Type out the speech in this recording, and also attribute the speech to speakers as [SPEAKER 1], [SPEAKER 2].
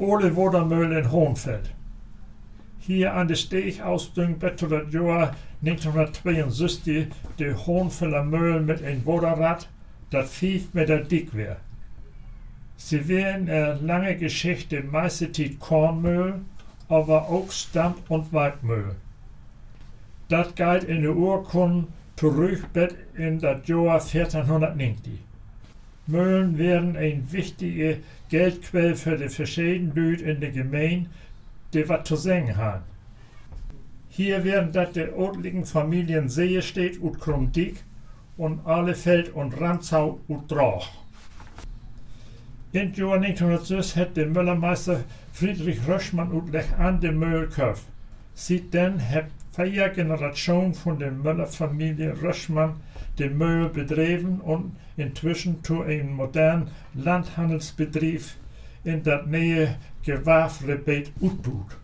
[SPEAKER 1] Olewodermühl in Hohenfeld. Hier an der Steegausbildung bis das Jahr 1962 der Hohenfelder Mühl mit ein Woderrad, das 5 Meter dick wär. Sie wären eine lange Geschichte meiste Zeit Kornmühl, aber auch Stamp- und Waldmühl. Das geht in der Urkunde zurück bis in das Jahr 1490. Mühlen wären eine wichtige Geldquelle für die verschiedenen Leute in der Gemeinde, die was zu sagen haben. Hier werden das der adligen Familien Seestedt und Krumdick und Ahlefeld und Rantzau und Droch. Im Jahr 1906 hat der Müllermeister Friedrich Röschmann und Lech an den Mühl gekauft. Seitdem hat 4 Generationen von der Müllerfamilie Röschmann den Mühl betrieben und inzwischen zu einem modernen Landhandelsbetrieb in der Nähe Gewerbegebiet utbaut.